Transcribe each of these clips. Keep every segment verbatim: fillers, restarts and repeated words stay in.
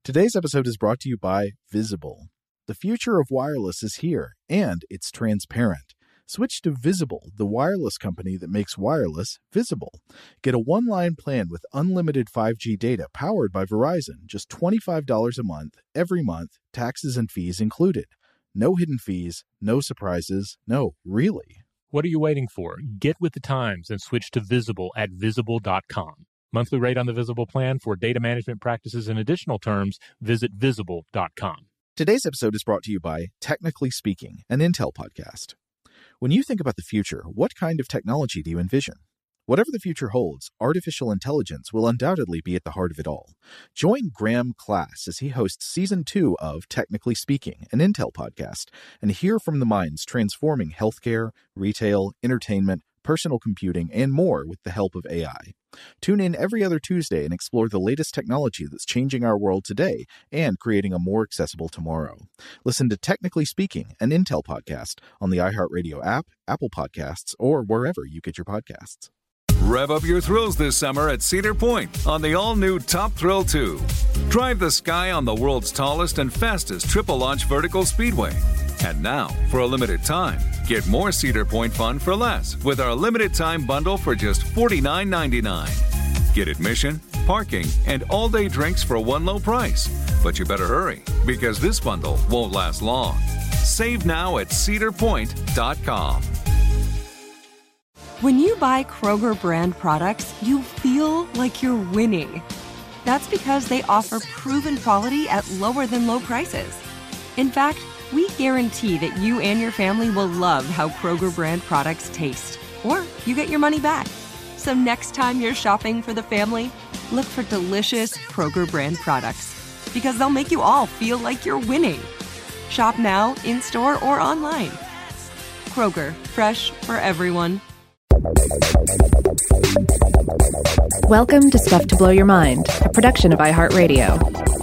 Today's episode is brought to you by Visible. The future of wireless is here, and it's transparent. Switch to Visible, the wireless company that makes wireless visible. Get a one-line plan with unlimited five G data powered by Verizon, just twenty-five dollars a month, every month, taxes and fees included. No hidden fees, no surprises, no, really. What are you waiting for? Get with the times and switch to Visible at visible dot com. Monthly rate on the Visible plan for data management practices and additional terms, visit visible dot com. Today's episode is brought to you by Technically Speaking, an Intel podcast. When you think about the future, what kind of technology do you envision? Whatever the future holds, artificial intelligence will undoubtedly be at the heart of it all. Join Graham Class as he hosts Season two of Technically Speaking, an Intel podcast, and hear from the minds transforming healthcare, retail, entertainment, personal computing, and more with the help of A I. Tune in every other Tuesday and explore the latest technology that's changing our world today and creating a more accessible tomorrow. Listen to Technically Speaking, an Intel podcast on the iHeartRadio app, Apple Podcasts, or wherever you get your podcasts. Rev up your thrills this summer at Cedar Point on the all-new Top Thrill two. Drive the sky on the world's tallest and fastest triple-launch vertical speedway. And now, for a limited time, get more Cedar Point fun for less with our limited-time bundle for just forty-nine ninety-nine. Get admission, parking, and all-day drinks for one low price. But you better hurry, because this bundle won't last long. Save now at cedar point dot com. When you buy Kroger brand products, you feel like you're winning. That's because they offer proven quality at lower than low prices. In fact, we guarantee that you and your family will love how Kroger brand products taste, or you get your money back. So next time you're shopping for the family, look for delicious Kroger brand products, because they'll make you all feel like you're winning. Shop now, in-store, or online. Kroger, fresh for everyone. Welcome to Stuff to Blow Your Mind, a production of iHeartRadio.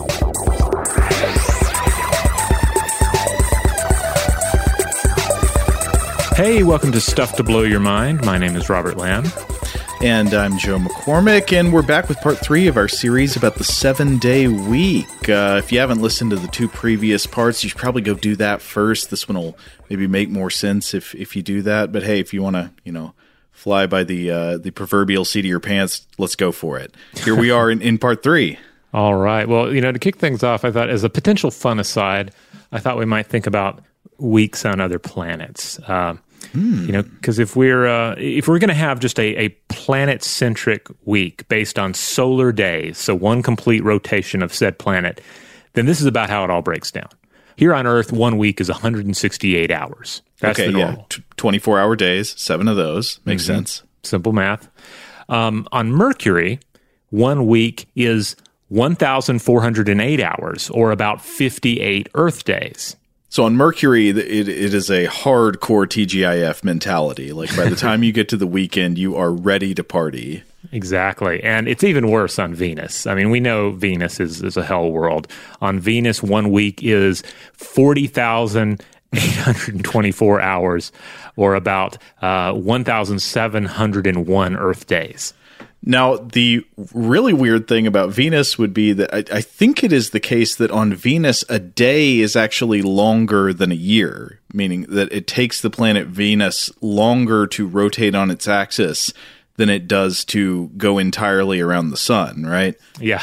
Hey, welcome to Stuff to Blow Your Mind. My name is Robert Lamb. And I'm Joe McCormick, and we're back with part three of our series about the seven-day week. Uh, if you haven't listened to the two previous parts, you should probably go do that first. This one will maybe make more sense if, if you do that. But hey, if you want to, you know, fly by the uh, the proverbial seat of your pants, let's go for it. Here we are in, in part three. All right. Well, you know, to kick things off, I thought as a potential fun aside, I thought we might think about weeks on other planets. Um, hmm. You know, because if we're uh, if we're going to have just a, a planet-centric week based on solar days, so one complete rotation of said planet, then this is about how it all breaks down. Here on Earth, one week is one hundred sixty-eight hours. That's okay, the normal. yeah. T- twenty-four hour days, seven of those. Makes mm-hmm. sense. Simple math. Um, on Mercury, one week is one thousand four hundred eight hours, or about fifty-eight Earth days. So on Mercury, it, it is a hardcore T G I F mentality. Like by the time you get to the weekend, you are ready to party. Exactly. And it's even worse on Venus. I mean, we know Venus is, is a hell world. On Venus, one week is forty thousand eight hundred twenty-four hours, or about uh, one thousand seven hundred one Earth days. Now, the really weird thing about Venus would be that I, I think it is the case that on Venus, a day is actually longer than a year, meaning that it takes the planet Venus longer to rotate on its axis than it does to go entirely around the sun, right? Yeah.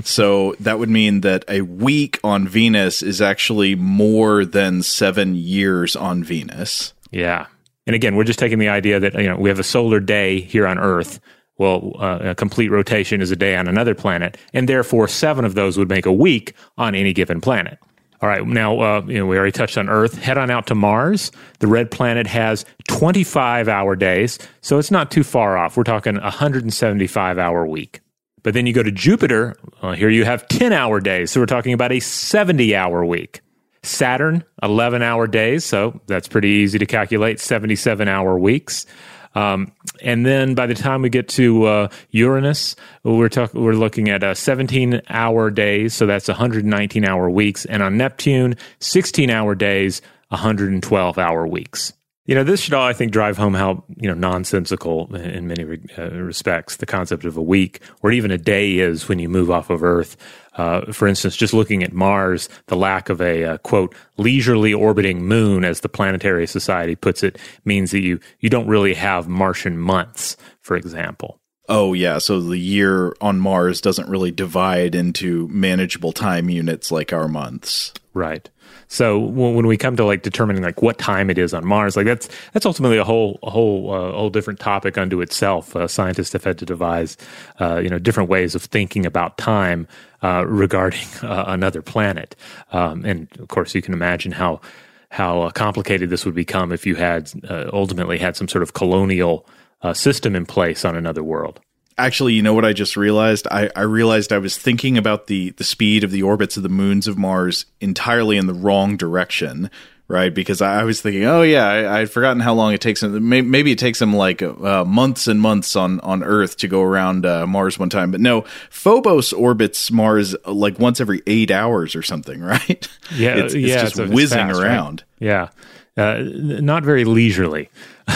So that would mean that a week on Venus is actually more than seven years on Venus. Yeah. And again, we're just taking the idea that, you know, we have a solar day here on Earth. Well, uh, a complete rotation is a day on another planet, and therefore seven of those would make a week on any given planet. All right, now, uh, you know, we already touched on Earth. Head on out to Mars. The red planet has twenty-five hour days, so it's not too far off. We're talking a one hundred seventy-five hour week. But then you go to Jupiter. Uh, here you have ten hour days, so we're talking about a seventy hour week. Saturn, eleven hour days, so that's pretty easy to calculate, seventy-seven hour weeks. Um, and then by the time we get to uh, Uranus, we're talk- we're looking at uh, seventeen hour days, so that's one hundred nineteen hour weeks. And on Neptune, sixteen hour days, one hundred twelve hour weeks. You know, this should all, I think, drive home how, you know, nonsensical in many uh, respects the concept of a week or even a day is when you move off of Earth. Uh, for instance, just looking at Mars, the lack of a, uh, quote, leisurely orbiting moon, as the Planetary Society puts it, means that you, you don't really have Martian months, for example. Oh, yeah. So the year on Mars doesn't really divide into manageable time units like our months. Right. So when we come to like determining like what time it is on Mars, like that's that's ultimately a whole a whole uh, whole different topic unto itself. Uh, scientists have had to devise uh, you know different ways of thinking about time uh, regarding uh, another planet, um, and of course you can imagine how how uh, complicated this would become if you had uh, ultimately had some sort of colonial uh, system in place on another world. Actually, you know what I just realized? I, I realized I was thinking about the, the speed of the orbits of the moons of Mars entirely in the wrong direction, right? Because I, I was thinking, oh, yeah, I, I'd forgotten how long it takes them. Maybe, maybe it takes them like uh, months and months on, on Earth to go around uh, Mars one time. But no, Phobos orbits Mars like once every eight hours or something, right? Yeah, it's, it's yeah, just it's, whizzing it's fast, around. Right? Yeah, uh, not very leisurely.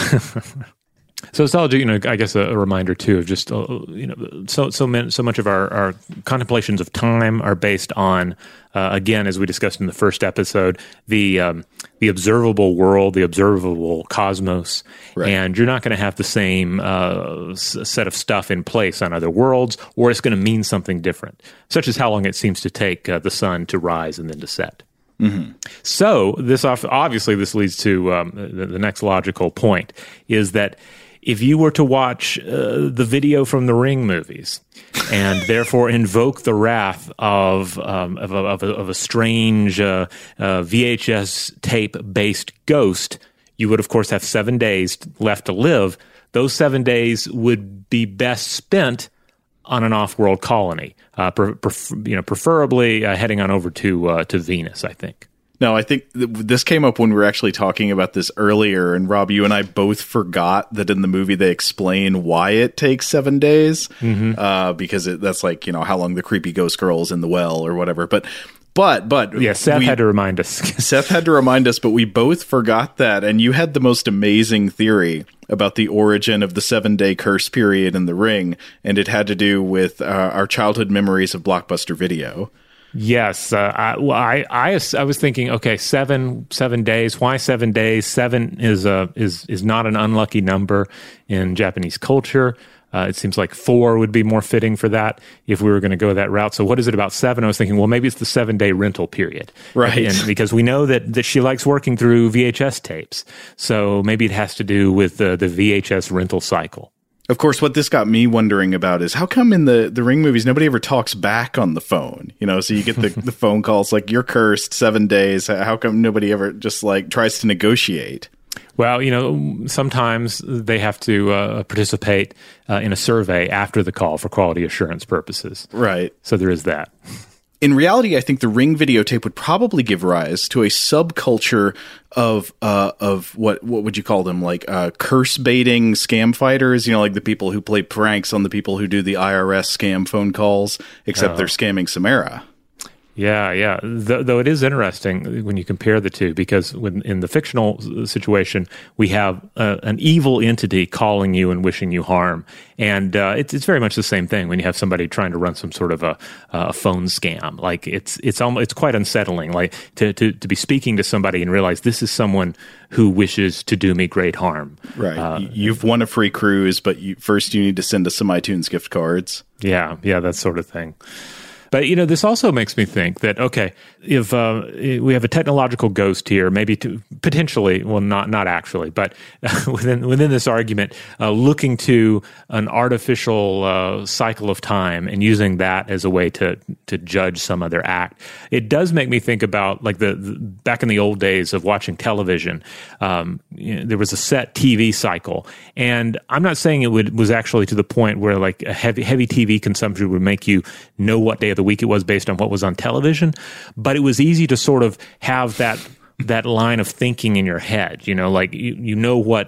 So it's all, you know, I guess a, a reminder too of just, uh, you know, so so man, so much of our, our contemplations of time are based on, uh, again, as we discussed in the first episode, the um, the observable world, the observable cosmos, right. And you're not going to have the same uh, s- set of stuff in place on other worlds, or it's going to mean something different, such as how long it seems to take uh, the sun to rise and then to set. Mm-hmm. So this obviously this leads to um, the, the next logical point is that if you were to watch uh, the video from the Ring movies and therefore invoke the wrath of um, of, a, of, a, of a strange uh, uh, V H S tape-based ghost, you would, of course, have seven days left to live. Those seven days would be best spent on an off-world colony, uh, pre- pref- you know, preferably uh, heading on over to uh, to Venus, I think. No, I think th- this came up when we were actually talking about this earlier, and Rob, you and I both forgot that in the movie they explain why it takes seven days, mm-hmm. uh, because it, that's like, you know, how long the creepy ghost girl is in the well or whatever. But, but, but... Yeah, Seth we, had to remind us. Seth had to remind us, but we both forgot that, and you had the most amazing theory about the origin of the seven-day curse period in The Ring, and it had to do with uh, our childhood memories of Blockbuster Video. Yes, uh, I, well, I, I, I was thinking, okay, seven, seven days. Why seven days? Seven is a is is not an unlucky number in Japanese culture. Uh, it seems like four would be more fitting for that if we were going to go that route. So, what is it about seven? I was thinking, well, maybe it's the seven day rental period, right? And because we know that that she likes working through V H S tapes, so maybe it has to do with the the V H S rental cycle. Of course, what this got me wondering about is how come in the, the Ring movies, nobody ever talks back on the phone? You know, so you get the, the phone calls like, you're cursed, seven days. How come nobody ever just like tries to negotiate? Well, you know, sometimes they have to uh, participate uh, in a survey after the call for quality assurance purposes. Right. So there is that. In reality, I think the Ring videotape would probably give rise to a subculture of uh, of what what would you call them, like uh, curse baiting scam fighters. You know, like the people who play pranks on the people who do the I R S scam phone calls, except oh. they're scamming Samara. Yeah, yeah. Th- though it is interesting when you compare the two, because when, in the fictional situation, we have uh, an evil entity calling you and wishing you harm. And uh, it's, it's very much the same thing when you have somebody trying to run some sort of a, a phone scam. Like it's it's almost, it's quite unsettling, like to, to, to be speaking to somebody and realize this is someone who wishes to do me great harm. Right. Uh, You've won a free cruise, but you, first you need to send us some iTunes gift cards. Yeah, yeah, that sort of thing. But, you know, this also makes me think that, okay, if uh, we have a technological ghost here, maybe to potentially, well, not not actually, but within within this argument, uh, looking to an artificial uh, cycle of time and using that as a way to to judge some other act, it does make me think about, like, the, the back in the old days of watching television, um, you know, there was a set T V cycle. And I'm not saying it would was actually to the point where, like, a heavy, heavy T V consumption would make you know what day of the week it was based on what was on television, but it was easy to sort of have that that line of thinking in your head, you know, like you, you know what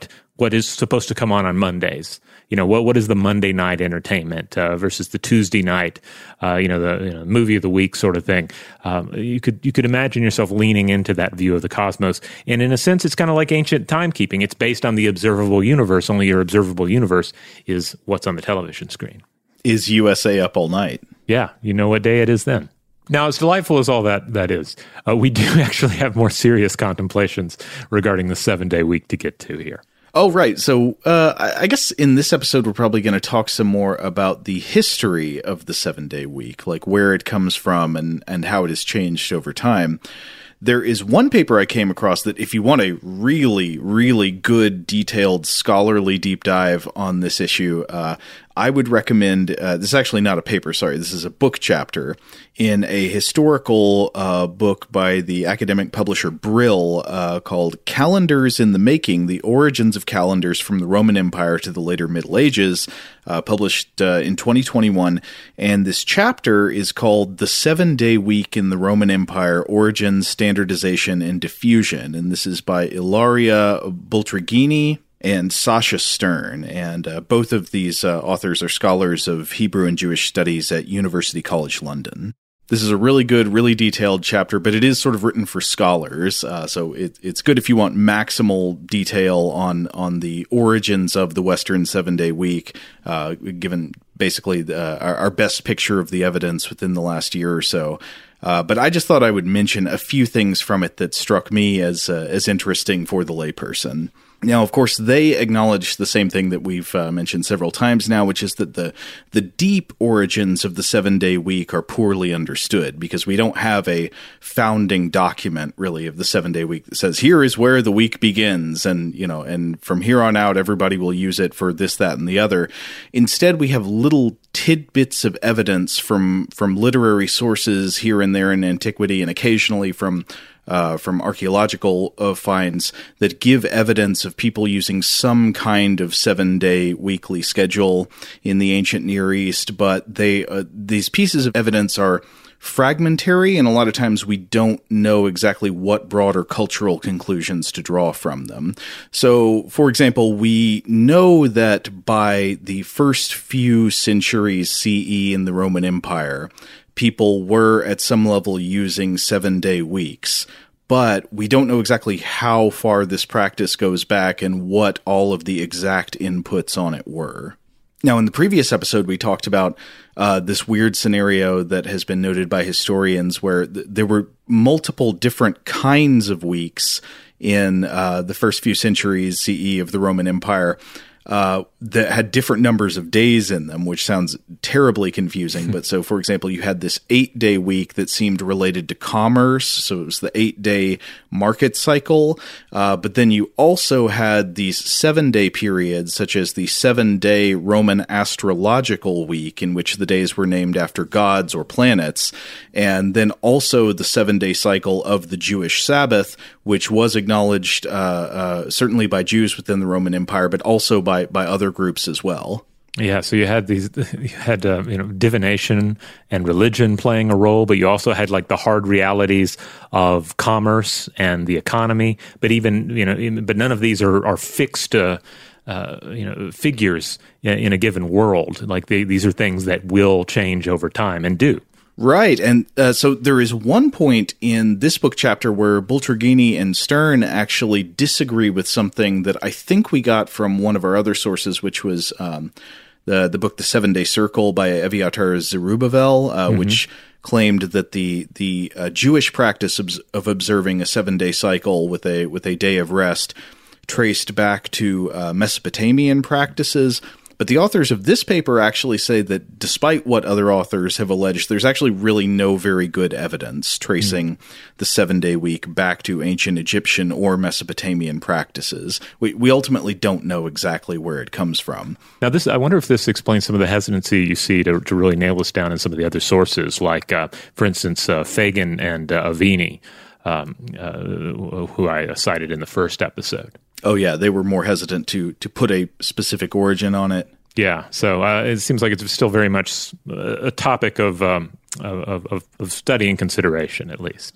what is supposed to come on on Mondays. You know, what what is the Monday night entertainment uh, versus the Tuesday night, uh, you know, the you know, movie of the week sort of thing. Um, you could you could imagine yourself leaning into that view of the cosmos. And in a sense, it's kind of like ancient timekeeping. It's based on the observable universe, only your observable universe is what's on the television screen. Is U S A up all night? Yeah, you know what day it is then. Now, as delightful as all that that is, uh, we do actually have more serious contemplations regarding the seven-day week to get to here. Oh, right. So uh, I guess in this episode, we're probably going to talk some more about the history of the seven-day week, like where it comes from and, and how it has changed over time. There is one paper I came across that if you want a really, really good, detailed, scholarly deep dive on this issue, uh, I would recommend, uh, this is actually not a paper, sorry, this is a book chapter in a historical uh, book by the academic publisher Brill uh, called Calendars in the Making, The Origins of Calendars from the Roman Empire to the Later Middle Ages, uh, published uh, in twenty twenty-one. And this chapter is called The Seven-Day Week in the Roman Empire, Origins, Standardization, and Diffusion. And this is by Ilaria Bultragini and Sasha Stern, and uh, both of these uh, authors are scholars of Hebrew and Jewish studies at University College London. This is a really good, really detailed chapter, but it is sort of written for scholars, uh, so it, it's good if you want maximal detail on on the origins of the Western seven-day week, uh, given basically the, our, our best picture of the evidence within the last year or so. Uh, but I just thought I would mention a few things from it that struck me as uh, as interesting for the layperson. Now, of course, they acknowledge the same thing that we've uh, mentioned several times now, which is that the the deep origins of the seven-day week are poorly understood because we don't have a founding document, really, of the seven-day week that says, here is where the week begins, and, you know, and from here on out, everybody will use it for this, that, and the other. Instead, we have little tidbits of evidence from from literary sources here and there in antiquity, and occasionally from Uh, from archaeological uh, finds that give evidence of people using some kind of seven-day weekly schedule in the ancient Near East, but they uh, these pieces of evidence are fragmentary, and a lot of times we don't know exactly what broader cultural conclusions to draw from them. So, for example, we know that by the first few centuries C E in the Roman Empire, people were at some level using seven-day weeks, but we don't know exactly how far this practice goes back and what all of the exact inputs on it were. Now, in the previous episode, we talked about uh, this weird scenario that has been noted by historians where th- there were multiple different kinds of weeks in uh, the first few centuries C E of the Roman Empire uh, that had different numbers of days in them, which sounds terribly confusing. But so, for example, you had this eight-day week that seemed related to commerce, so it was the eight-day market cycle. Uh, but then you also had these seven-day periods, such as the seven-day Roman astrological week, in which the days were named after gods or planets, and then also the seven-day cycle of the Jewish Sabbath, which was acknowledged uh, uh, certainly by Jews within the Roman Empire, but also by By, by other groups as well. Yeah, so you had these, you had uh, you know divination and religion playing a role, but you also had like the hard realities of commerce and the economy. But even you know, but none of these are are fixed, uh, uh, you know, figures in, in a given world. Like they, these are things that will change over time and do. Right, and uh, so there is one point in this book chapter where Bultragini and Stern actually disagree with something that I think we got from one of our other sources, which was um, the the book The Seven-Day Circle by Eviatar Zerubbabel, uh, mm-hmm. which claimed that the the uh, Jewish practice of, of observing a seven-day cycle with a with a day of rest traced back to uh, Mesopotamian practices. But the authors of this paper actually say that despite what other authors have alleged, there's actually really no very good evidence tracing mm. the seven-day week back to ancient Egyptian or Mesopotamian practices. We, we ultimately don't know exactly where it comes from. Now, this I wonder if this explains some of the hesitancy you see to, to really nail this down in some of the other sources, like, uh, for instance, uh, Fagan and uh, Avini, um, uh, who I cited in the first episode. Oh, yeah, they were more hesitant to to put a specific origin on it. Yeah, so uh, it seems like it's still very much a topic of, um, of, of, of study and consideration, at least.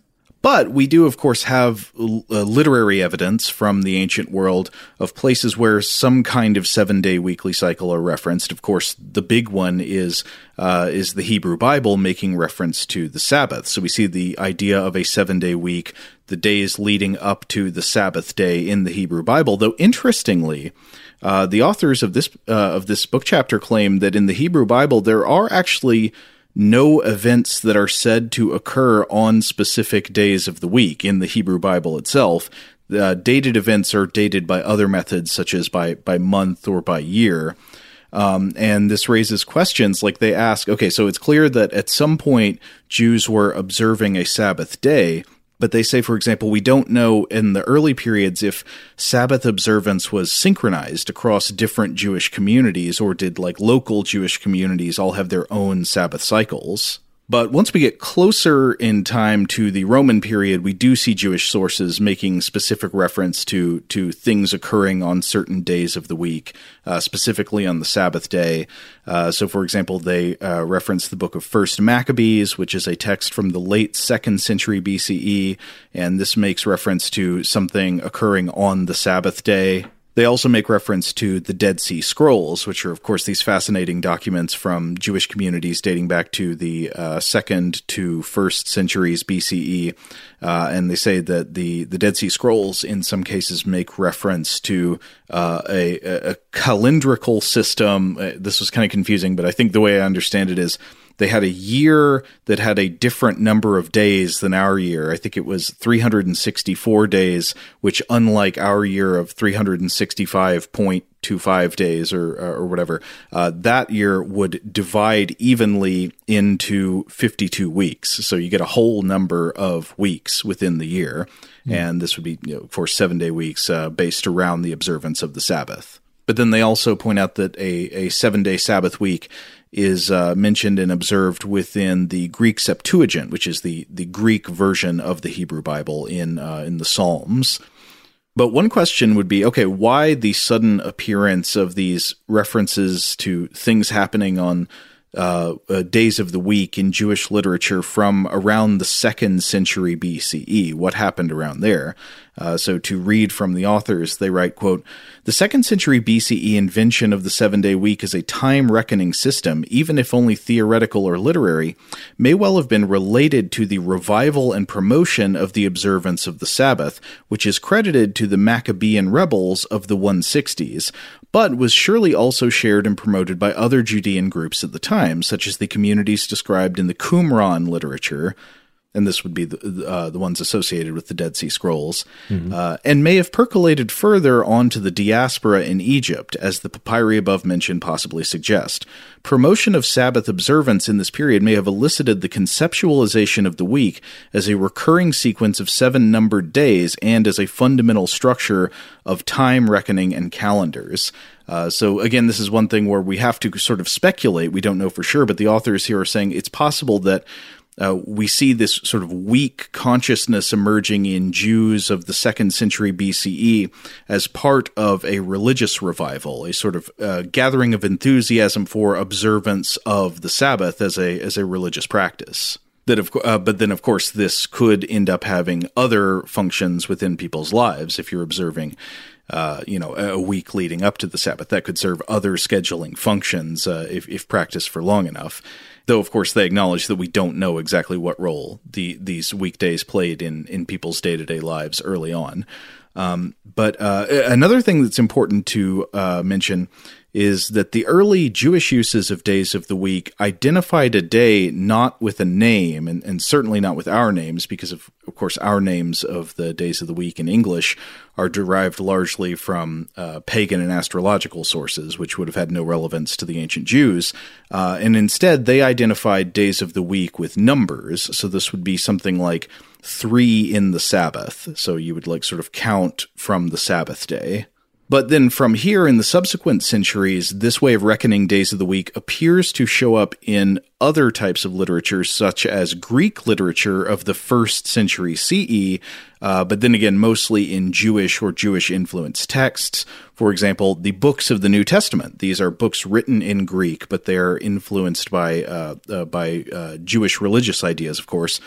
But we do, of course, have uh, literary evidence from the ancient world of places where some kind of seven-day weekly cycle are referenced. Of course, the big one is uh, is the Hebrew Bible making reference to the Sabbath. So we see the idea of a seven-day week, the days leading up to the Sabbath day in the Hebrew Bible. Though, interestingly, uh, the authors of this uh, of this book chapter claim that in the Hebrew Bible there are actually no events that are said to occur on specific days of the week in the Hebrew Bible itself. Uh, dated events are dated by other methods, such as by, by month or by year. Um, and this raises questions like they ask, okay, so it's clear that at some point Jews were observing a Sabbath day, but they say, for example, we don't know in the early periods if Sabbath observance was synchronized across different Jewish communities, or did like local Jewish communities all have their own Sabbath cycles. But once we get closer in time to the Roman period, we do see Jewish sources making specific reference to to things occurring on certain days of the week, uh, specifically on the Sabbath day. Uh, so, for example, they uh, reference the book of First Maccabees, which is a text from the late second century B C E, and this makes reference to something occurring on the Sabbath day. They also make reference to the Dead Sea Scrolls, which are, of course, these fascinating documents from Jewish communities dating back to the uh, second to first centuries B C E. Uh, and they say that the, the Dead Sea Scrolls, in some cases, make reference to uh, a, a calendrical system. Uh, this was kind of confusing, but I think the way I understand it is they had a year that had a different number of days than our year. I think it was three hundred sixty-four days, which, unlike our year of three hundred sixty-five point two five days or or whatever, uh, that year would divide evenly into fifty-two weeks. So you get a whole number of weeks within the year. Mm. And this would be, you know, for seven-day weeks uh, based around the observance of the Sabbath. But then they also point out that a, a seven-day Sabbath week is uh, mentioned and observed within the Greek Septuagint, which is the, the Greek version of the Hebrew Bible in uh, in the Psalms. But one question would be, okay, why the sudden appearance of these references to things happening on uh, uh, days of the week in Jewish literature from around the second century B C E? What happened around there? Uh, so to read from the authors, they write, quote, "The second century B C E invention of the seven-day week as a time-reckoning system, even if only theoretical or literary, may well have been related to the revival and promotion of the observance of the Sabbath, which is credited to the Maccabean rebels of the one sixties, but was surely also shared and promoted by other Judean groups at the time, such as the communities described in the Qumran literature," and this would be the, uh, the ones associated with the Dead Sea Scrolls, mm-hmm. uh, and may have percolated further onto the diaspora in Egypt, as the papyri above mentioned possibly suggest. Promotion of Sabbath observance in this period may have elicited the conceptualization of the week as a recurring sequence of seven numbered days and as a fundamental structure of time reckoning and calendars. Uh, so again, this is one thing where we have to sort of speculate. We don't know for sure, but the authors here are saying it's possible that Uh, we see this sort of weak consciousness emerging in Jews of the second century B C E as part of a religious revival, a sort of uh, gathering of enthusiasm for observance of the Sabbath as a as a religious practice. That of, uh, but then, of course, this could end up having other functions within people's lives. If you're observing, uh, you know, a week leading up to the Sabbath, that could serve other scheduling functions uh, if, if practiced for long enough. Though, of course, they acknowledge that we don't know exactly what role the these weekdays played in, in people's day-to-day lives early on. Um, but uh, another thing that's important to uh, mention is that the early Jewish uses of days of the week identified a day not with a name, and, and certainly not with our names, because of, of course, our names of the days of the week in English are derived largely from uh, pagan and astrological sources, which would have had no relevance to the ancient Jews. Uh, and instead, they identified days of the week with numbers. So this would be something like three in the Sabbath. So you would like sort of count from the Sabbath day. But then from here in the subsequent centuries, this way of reckoning days of the week appears to show up in other types of literature, such as Greek literature of the first century C E, uh, but then again, mostly in Jewish or Jewish-influenced texts. For example, the books of the New Testament. These are books written in Greek, but they are influenced by, uh, uh, by uh, Jewish religious ideas, of course.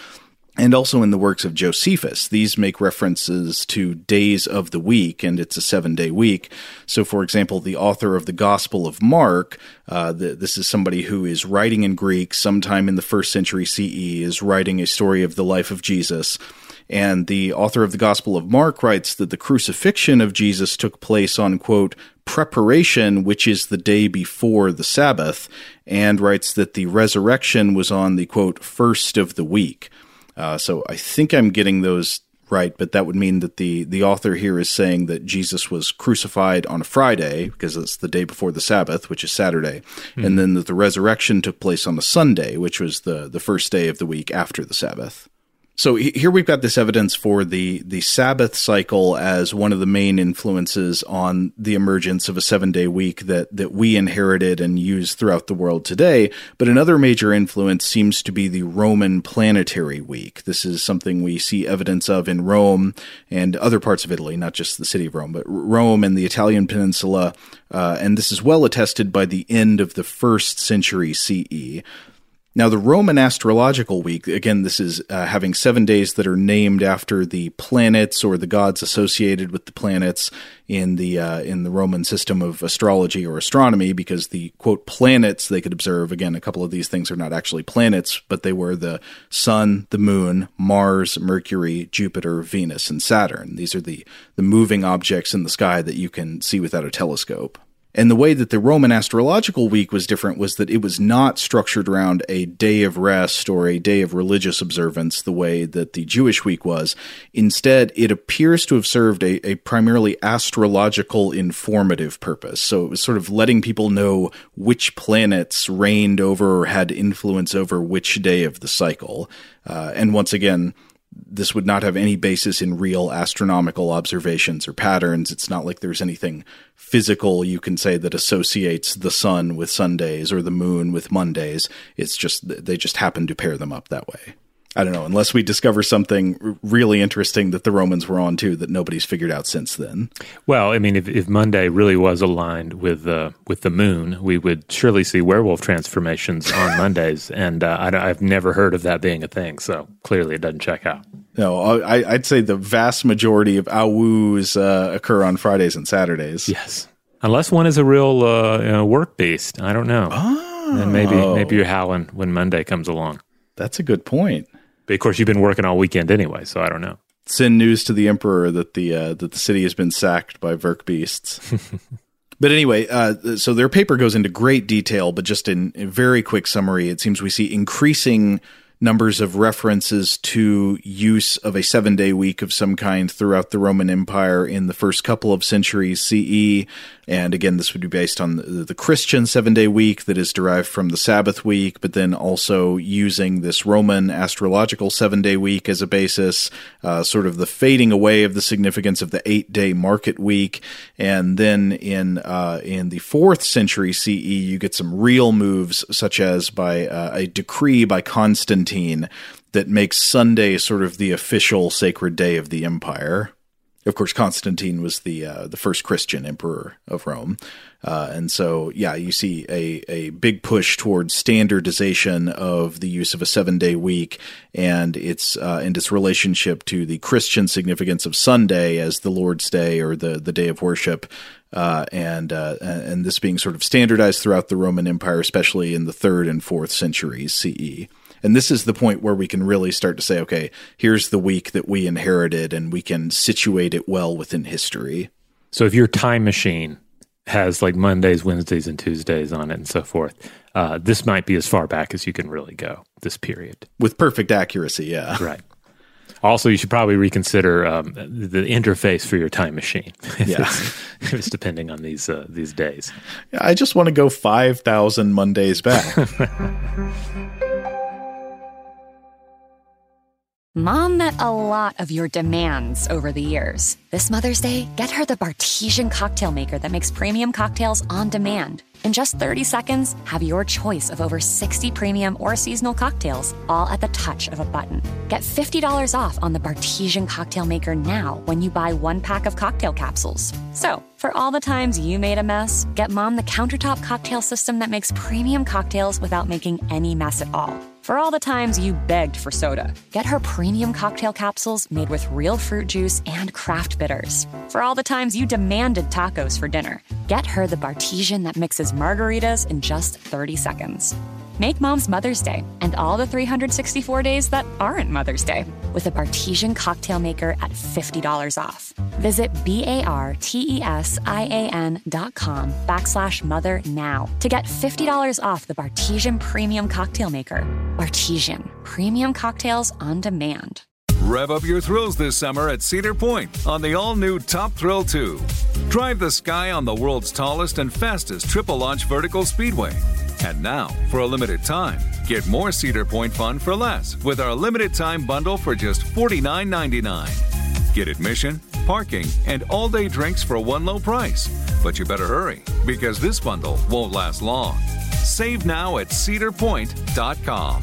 and also in the works of Josephus. These make references to days of the week, and it's a seven-day week. So, for example, the author of the Gospel of Mark, uh, the, this is somebody who is writing in Greek sometime in the first century C E, is writing a story of the life of Jesus. And the author of the Gospel of Mark writes that the crucifixion of Jesus took place on, quote, preparation, which is the day before the Sabbath, and writes that the resurrection was on the, quote, first of the week. Uh, so I think I'm getting those right, but that would mean that the, the author here is saying that Jesus was crucified on a Friday, because it's the day before the Sabbath, which is Saturday, mm-hmm. and then that the resurrection took place on a Sunday, which was the, the first day of the week after the Sabbath. So here we've got this evidence for the, the Sabbath cycle as one of the main influences on the emergence of a seven-day week that, that we inherited and use throughout the world today. But another major influence seems to be the Roman planetary week. This is something we see evidence of in Rome and other parts of Italy, not just the city of Rome, but Rome and the Italian peninsula. Uh, and this is well attested by the end of the first century C E. Now, the Roman astrological week, again, this is uh, having seven days that are named after the planets or the gods associated with the planets in the uh, in the Roman system of astrology or astronomy, because the, quote, planets they could observe, again, a couple of these things are not actually planets, but they were the sun, the moon, Mars, Mercury, Jupiter, Venus, and Saturn. These are the, the moving objects in the sky that you can see without a telescope. And the way that the Roman astrological week was different was that it was not structured around a day of rest or a day of religious observance the way that the Jewish week was. Instead, it appears to have served a, a primarily astrological informative purpose. So it was sort of letting people know which planets reigned over or had influence over which day of the cycle. Uh, and once again, this would not have any basis in real astronomical observations or patterns. It's not like there's anything physical you can say that associates the sun with Sundays or the moon with Mondays. It's just, they just happen to pair them up that way. I don't know, unless we discover something really interesting that the Romans were on too that nobody's figured out since then. Well, I mean, if, if Monday really was aligned with uh, with the moon, we would surely see werewolf transformations on Mondays, and uh, I, I've never heard of that being a thing, so clearly it doesn't check out. No, I, I'd say the vast majority of awus uh, occur on Fridays and Saturdays. Yes, unless one is a real uh, you know, work beast. I don't know. Oh. And maybe maybe you're howling when Monday comes along. That's a good point. But of course, you've been working all weekend anyway, so I don't know. Send news to the emperor that the uh, that the city has been sacked by work beasts. But anyway, uh, so their paper goes into great detail, but just in a very quick summary, it seems we see increasing numbers of references to use of a seven-day week of some kind throughout the Roman Empire in the first couple of centuries C E. And again, this would be based on the, the Christian seven-day week that is derived from the Sabbath week, but then also using this Roman astrological seven-day week as a basis, uh, sort of the fading away of the significance of the eight-day market week. And then in uh, in the fourth century C E, you get some real moves, such as by uh, a decree by Constantine that makes Sunday sort of the official sacred day of the empire. Of course, Constantine was the uh, the first Christian emperor of Rome. Uh, and so, yeah, you see a, a big push towards standardization of the use of a seven-day week and its uh, and its relationship to the Christian significance of Sunday as the Lord's Day or the, the day of worship, uh, and uh, and this being sort of standardized throughout the Roman Empire, especially in the third and fourth centuries C E. And this is the point where we can really start to say, okay, here's the week that we inherited, and we can situate it well within history. So if your time machine has like Mondays, Wednesdays, and Tuesdays on it and so forth, uh, this might be as far back as you can really go, this period. With perfect accuracy, yeah. Right. Also, you should probably reconsider um, the interface for your time machine. If yeah. It's, if it's depending on these uh, these days. Yeah, I just want to go five thousand Mondays back. Mom met a lot of your demands over the years. This Mother's Day, get her the Bartesian cocktail maker that makes premium cocktails on demand. In just thirty seconds, have your choice of over sixty premium or seasonal cocktails, all at the touch of a button. Get fifty dollars off on the Bartesian cocktail maker now when you buy one pack of cocktail capsules. So, for all the times you made a mess, get Mom the countertop cocktail system that makes premium cocktails without making any mess at all. For all the times you begged for soda, get her premium cocktail capsules made with real fruit juice and craft bitters. For all the times you demanded tacos for dinner, get her the Bartesian that mixes margaritas in just thirty seconds. Make Mom's Mother's Day and all the three hundred sixty-four days that aren't Mother's Day with a Bartesian cocktail maker at fifty dollars off. Visit B-A-R-T-E-S-I-A-N dot com backslash mother now to get fifty dollars off the Bartesian Premium Cocktail Maker. Bartesian, premium cocktails on demand. Rev up your thrills this summer at Cedar Point on the all-new Top Thrill two. Drive the sky on the world's tallest and fastest triple-launch vertical speedway. And now, for a limited time, get more Cedar Point fun for less with our limited-time bundle for just forty-nine ninety-nine. Get admission, parking, and all-day drinks for one low price. But you better hurry, because this bundle won't last long. Save now at cedar point dot com.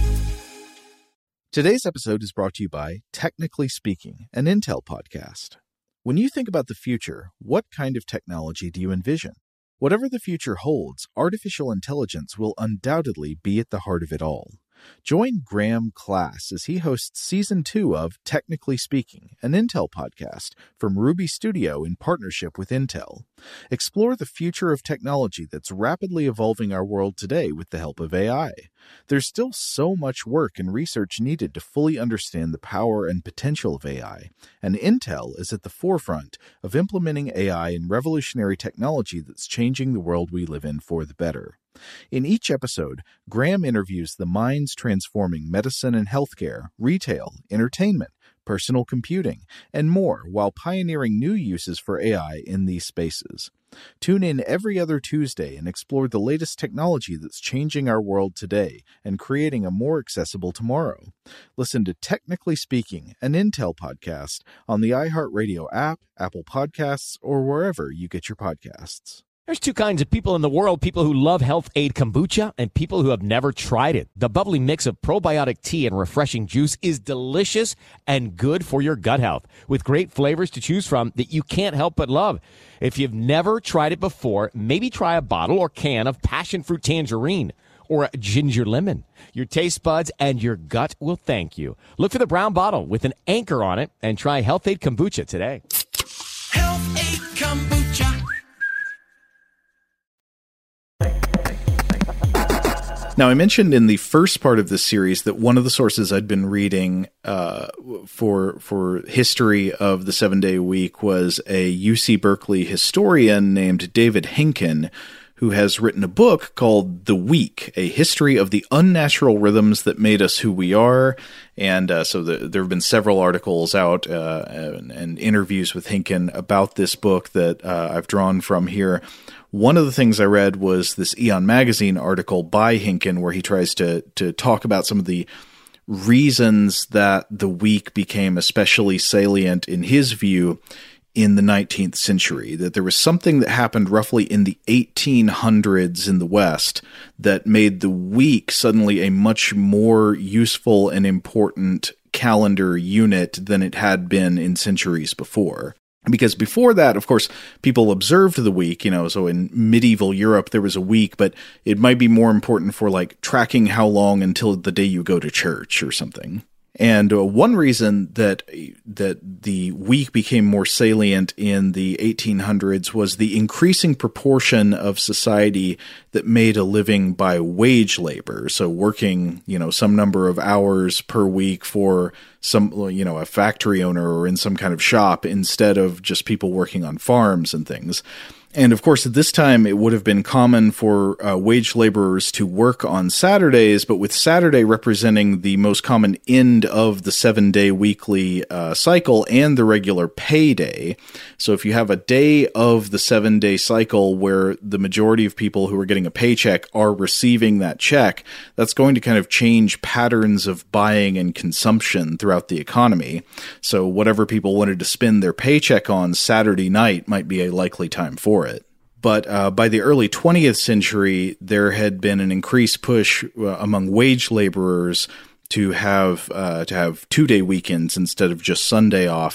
Today's episode is brought to you by Technically Speaking, an Intel podcast. When you think about the future, what kind of technology do you envision? Whatever the future holds, artificial intelligence will undoubtedly be at the heart of it all. Join Graham Class as he hosts Season two of Technically Speaking, an Intel podcast from Ruby Studio in partnership with Intel. Explore the future of technology that's rapidly evolving our world today with the help of A I. There's still so much work and research needed to fully understand the power and potential of A I, and Intel is at the forefront of implementing A I in revolutionary technology that's changing the world we live in for the better. In each episode, Graham interviews the minds transforming medicine and healthcare, retail, entertainment, personal computing, and more while pioneering new uses for A I in these spaces. Tune in every other Tuesday and explore the latest technology that's changing our world today and creating a more accessible tomorrow. Listen to Technically Speaking, an Intel podcast on the iHeartRadio app, Apple Podcasts, or wherever you get your podcasts. There's two kinds of people in the world, people who love Health Aid Kombucha and people who have never tried it. The bubbly mix of probiotic tea and refreshing juice is delicious and good for your gut health, with great flavors to choose from that you can't help but love. If you've never tried it before, maybe try a bottle or can of passion fruit tangerine or a ginger lemon. Your taste buds and your gut will thank you. Look for the brown bottle with an anchor on it and try Health Aid Kombucha today. Health Aid Kombucha. Now, I mentioned in the first part of this series that one of the sources I'd been reading uh, for for history of the seven-day week was a U C Berkeley historian named David Henkin, who has written a book called The Week, A History of the Unnatural Rhythms That Made Us Who We Are. And uh, so the, there have been several articles out uh, and, and interviews with Henkin about this book that uh, I've drawn from here. One of the things I read was this Eon Magazine article by Henkin where he tries to to talk about some of the reasons that the week became especially salient in his view in the nineteenth century, that there was something that happened roughly in the eighteen hundreds in the West that made the week suddenly a much more useful and important calendar unit than it had been in centuries before. Because before that, of course, people observed the week, you know, so in medieval Europe, there was a week, but it might be more important for like tracking how long until the day you go to church or something. And uh, one reason that that the week became more salient in the eighteen hundreds was the increasing proportion of society that made a living by wage labor. So working, you know, some number of hours per week for some, you know, a factory owner or in some kind of shop instead of just people working on farms and things. And of course, at this time, it would have been common for uh, wage laborers to work on Saturdays, but with Saturday representing the most common end of the seven-day weekly uh, cycle and the regular payday. So if you have a day of the seven-day cycle where the majority of people who are getting a paycheck are receiving that check, that's going to kind of change patterns of buying and consumption throughout the economy. So whatever people wanted to spend their paycheck on Saturday night might be a likely time for it. But uh, by the early twentieth century, there had been an increased push uh, among wage laborers to have uh, to have two-day weekends instead of just Sunday off.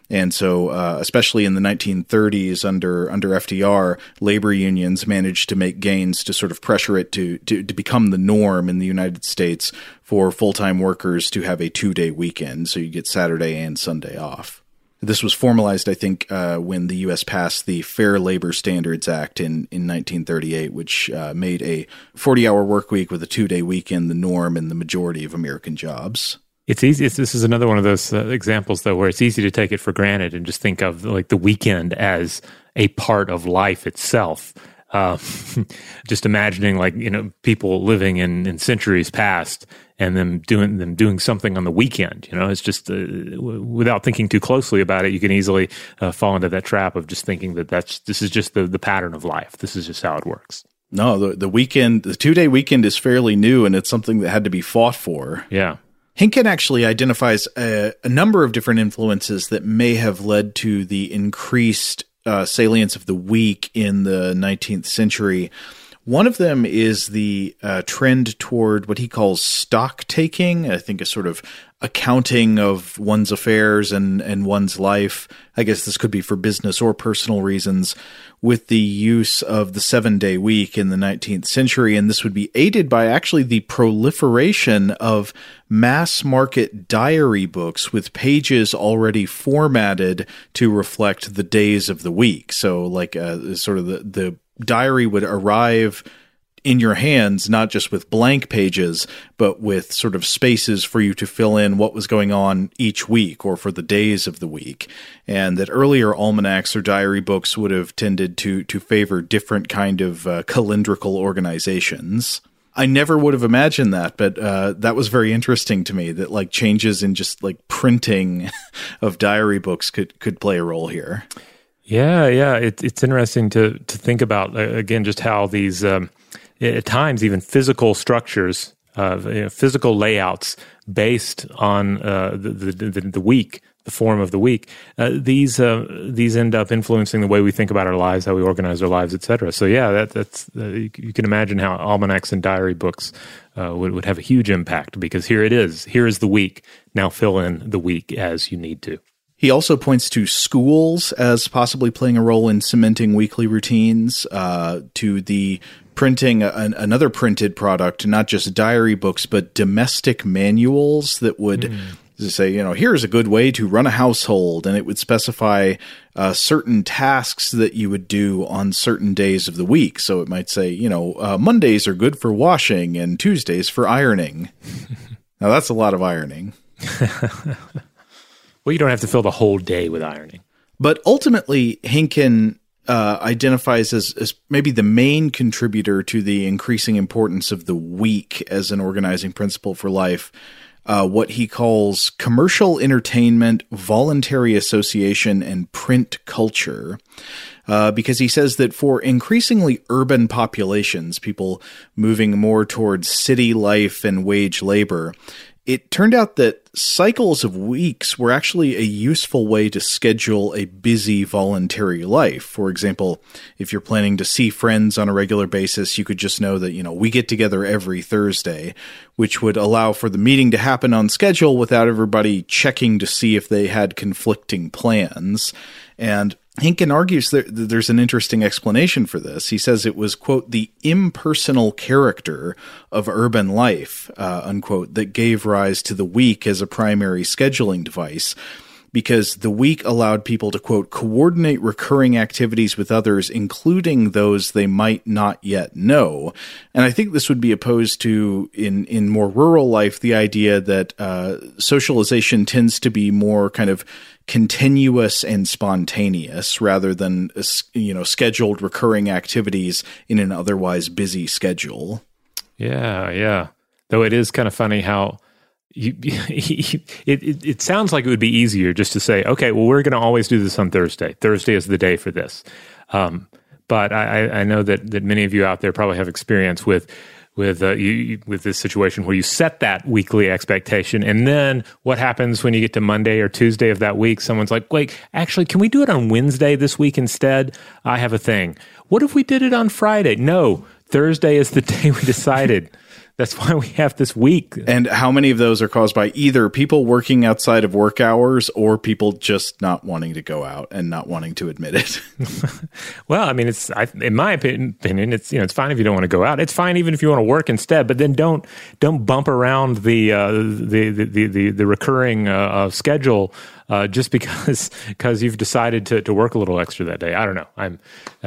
And so, uh, especially in the nineteen thirties under under F D R, labor unions managed to make gains to sort of pressure it to, to, to become the norm in the United States for full-time workers to have a two-day weekend. So you get Saturday and Sunday off. This was formalized, I think, uh, when the U S passed the Fair Labor Standards Act in, in nineteen thirty-eight, which uh, made a forty-hour work week with a two-day weekend the norm in the majority of American jobs. It's easy. It's, this is another one of those uh, examples, though, where it's easy to take it for granted and just think of like the weekend as a part of life itself. Uh, just imagining like, you know, people living in, in centuries past and them doing them doing something on the weekend. You know, it's just uh, w- without thinking too closely about it, you can easily uh, fall into that trap of just thinking that that's this is just the, the pattern of life. This is just how it works. No, the the weekend, the two day weekend is fairly new, and it's something that had to be fought for. Yeah. Henkin actually identifies a, a number of different influences that may have led to the increased uh, salience of the week in the nineteenth century. One of them is the uh, trend toward what he calls stock taking, I think a sort of accounting of one's affairs and, and one's life. I guess this could be for business or personal reasons, with the use of the seven-day week in the nineteenth century. And this would be aided by actually the proliferation of mass-market diary books with pages already formatted to reflect the days of the week. So like uh, sort of the, the diary would arrive in your hands, not just with blank pages, but with sort of spaces for you to fill in what was going on each week or for the days of the week. And that earlier almanacs or diary books would have tended to to favor different kind of uh, calendrical organizations. I never would have imagined that, but uh, that was very interesting to me, that like changes in just like printing of diary books could, could play a role here. Yeah, yeah. It, it's interesting to to think about, uh, again, just how these, um, at times, even physical structures, uh, you know, physical layouts based on uh, the, the, the, the week, the form of the week, uh, these uh, these end up influencing the way we think about our lives, how we organize our lives, et cetera. So yeah, that, that's uh, you, you can imagine how almanacs and diary books uh, would, would have a huge impact, because here it is. Here is the week. Now fill in the week as you need to. He also points to schools as possibly playing a role in cementing weekly routines, uh, to the printing an, another printed product, not just diary books, but domestic manuals that would mm. say, you know, here's a good way to run a household. And it would specify uh, certain tasks that you would do on certain days of the week. So it might say, you know, uh, Mondays are good for washing and Tuesdays for ironing. Now that's a lot of ironing. Well, you don't have to fill the whole day with ironing. But ultimately, Henkin uh, identifies as, as maybe the main contributor to the increasing importance of the week as an organizing principle for life, uh, what he calls commercial entertainment, voluntary association, and print culture. Uh, because he says that for increasingly urban populations, people moving more towards city life and wage labor, it turned out that cycles of weeks were actually a useful way to schedule a busy voluntary life. For example, if you're planning to see friends on a regular basis, you could just know that, you know, we get together every Thursday, which would allow for the meeting to happen on schedule without everybody checking to see if they had conflicting plans. And Henkin argues that there's an interesting explanation for this. He says it was, quote, the impersonal character of urban life, uh, unquote, that gave rise to the week as a primary scheduling device, because the week allowed people to, quote, coordinate recurring activities with others, including those they might not yet know. And I think this would be opposed to, in, in more rural life, the idea that uh, socialization tends to be more kind of continuous and spontaneous rather than, you know, scheduled recurring activities in an otherwise busy schedule. Yeah, yeah. Though it is kind of funny how you, it, it it sounds like it would be easier just to say, okay, well, we're going to always do this on Thursday. Thursday is the day for this. Um, but I, I know that that many of you out there probably have experience with with uh, you, with this situation where you set that weekly expectation, and then what happens when you get to Monday or Tuesday of that week? Someone's like, wait, actually, can we do it on Wednesday this week instead? I have a thing. What if we did it on Friday? No, Thursday is the day we decided. That's why we have this week. And how many of those are caused by either people working outside of work hours or people just not wanting to go out and not wanting to admit it? Well, I mean, it's I, in my opinion, it's you know, it's fine if you don't want to go out. It's fine even if you want to work instead. But then don't don't bump around the uh, the, the the the recurring uh, uh, schedule uh, just because because you've decided to, to work a little extra that day. I don't know. I'm uh,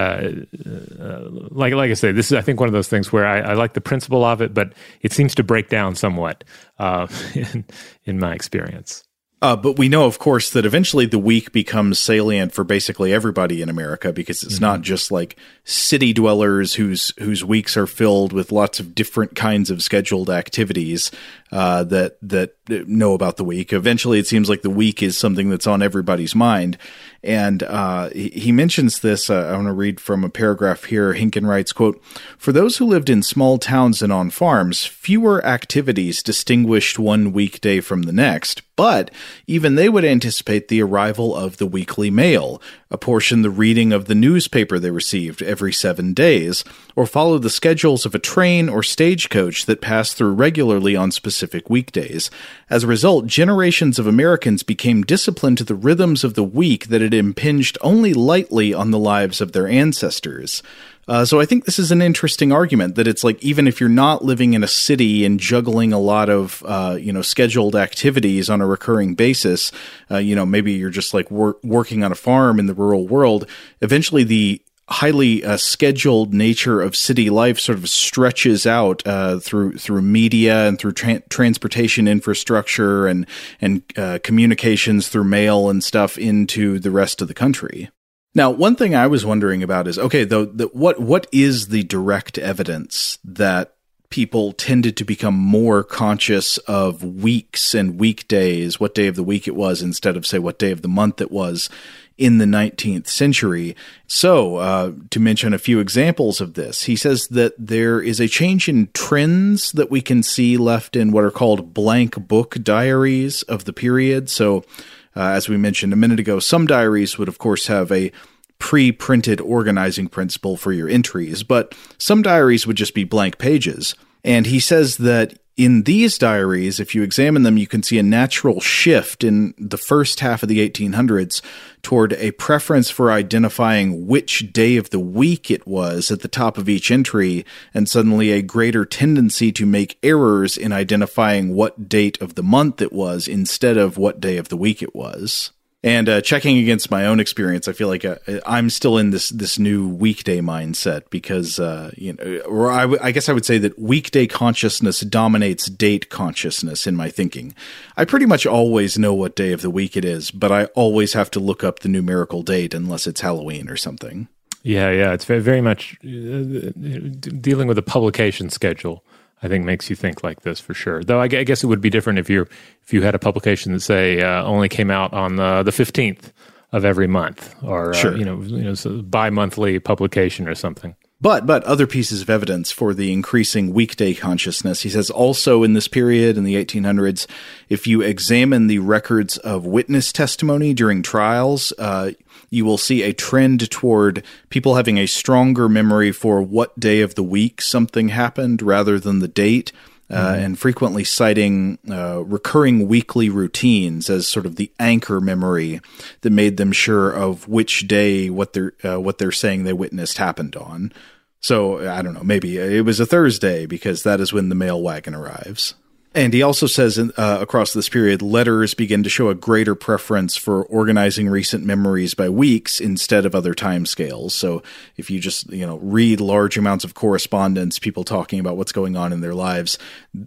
uh, like like I say, this is I think one of those things where I, I like the principle of it, but it seems to break down somewhat uh, in, in my experience. Uh, but we know, of course, that eventually the week becomes salient for basically everybody in America because it's mm-hmm. not just like city dwellers whose whose weeks are filled with lots of different kinds of scheduled activities uh, that that know about the week. Eventually, it seems like the week is something that's on everybody's mind. And uh, he, he mentions this. Uh, I want to read from a paragraph here. Hinken writes, quote, "For those who lived in small towns and on farms, fewer activities distinguished one weekday from the next, but even they would anticipate the arrival of the weekly mail, apportion the reading of the newspaper they received every seven days, or follow the schedules of a train or stagecoach that passed through regularly on specific weekdays. As a result, generations of Americans became disciplined to the rhythms of the week that had impinged only lightly on the lives of their ancestors." Uh, so I think this is an interesting argument that it's like, even if you're not living in a city and juggling a lot of, uh, you know, scheduled activities on a recurring basis, uh, you know, maybe you're just like wor- working on a farm in the rural world, eventually the highly uh, scheduled nature of city life sort of stretches out uh, through through media and through tra- transportation infrastructure and, and uh, communications through mail and stuff into the rest of the country. Now, one thing I was wondering about is, okay, though, the, what what is the direct evidence that people tended to become more conscious of weeks and weekdays, what day of the week it was, instead of, say, what day of the month it was in the nineteenth century? So, uh, to mention a few examples of this, he says that there is a change in trends that we can see left in what are called blank book diaries of the period. So, Uh, as we mentioned a minute ago, some diaries would, of course, have a pre-printed organizing principle for your entries, but some diaries would just be blank pages. And he says that in these diaries, if you examine them, you can see a natural shift in the first half of the eighteen hundreds toward a preference for identifying which day of the week it was at the top of each entry, and suddenly a greater tendency to make errors in identifying what date of the month it was instead of what day of the week it was. And uh, checking against my own experience, I feel like uh, I'm still in this this new weekday mindset because, uh, you know, or I, w- I guess I would say that weekday consciousness dominates date consciousness in my thinking. I pretty much always know what day of the week it is, but I always have to look up the numerical date unless it's Halloween or something. Yeah, yeah, it's very, very much uh, dealing with a publication schedule, I think, makes you think like this for sure. Though I guess it would be different if you if you had a publication that, say, uh, only came out on the the fifteenth of every month, or sure. uh, you know, you know, so bi-monthly publication or something. But but other pieces of evidence for the increasing weekday consciousness. He says also in this period, in the eighteen hundreds, if you examine the records of witness testimony during trials, uh, you will see a trend toward people having a stronger memory for what day of the week something happened rather than the date, uh, mm-hmm. and frequently citing uh, recurring weekly routines as sort of the anchor memory that made them sure of which day what they're uh, what they're saying they witnessed happened on. So, I don't know, maybe it was a Thursday because that is when the mail wagon arrives. And he also says uh, across this period, letters begin to show a greater preference for organizing recent memories by weeks instead of other time scales. So if you just, you know, read large amounts of correspondence, people talking about what's going on in their lives,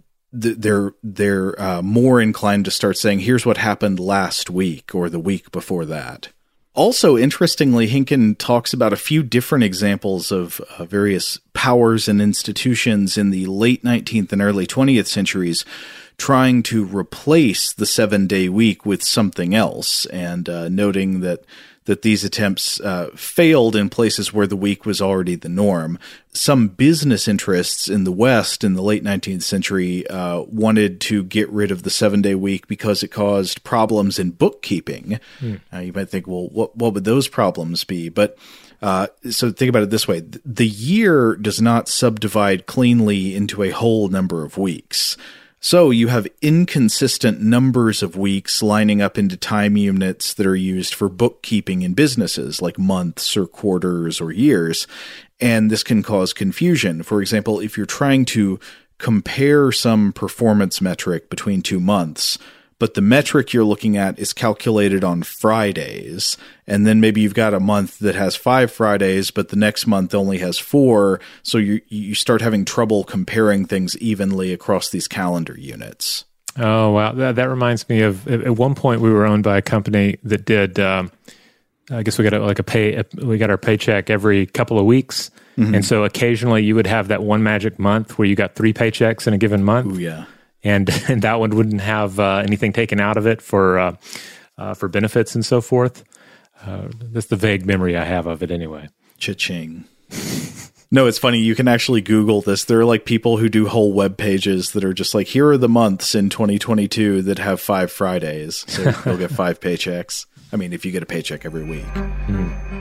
th- they're they're uh, more inclined to start saying, here's what happened last week or the week before that. Also, interestingly, Hinken talks about a few different examples of uh, various powers and institutions in the late nineteenth and early twentieth centuries trying to replace the seven-day week with something else, and uh, noting that that these attempts uh, failed in places where the week was already the norm. Some business interests in the West in the late nineteenth century uh, wanted to get rid of the seven-day week because it caused problems in bookkeeping. Hmm. Uh, you might think, well, what, what would those problems be? But uh, so think about it this way. The year does not subdivide cleanly into a whole number of weeks. So you have inconsistent numbers of weeks lining up into time units that are used for bookkeeping in businesses, like months or quarters or years. And this can cause confusion. For example, if you're trying to compare some performance metric between two months, but the metric you're looking at is calculated on Fridays, and then maybe you've got a month that has five Fridays, but the next month only has four, so you you start having trouble comparing things evenly across these calendar units. Oh, wow. That, that reminds me of, at one point we were owned by a company that did, um, I guess we got a, like a pay, we got our paycheck every couple of weeks, mm-hmm. and so occasionally you would have that one magic month where you got three paychecks in a given month. Ooh, yeah. And, and that one wouldn't have uh, anything taken out of it for uh, uh, for benefits and so forth. Uh, that's the vague memory I have of it anyway. Cha-ching. No, it's funny. You can actually Google this. There are like people who do whole web pages that are just like, here are the months in twenty twenty-two that have five Fridays. So you'll get five paychecks. I mean, if you get a paycheck every week. Mm.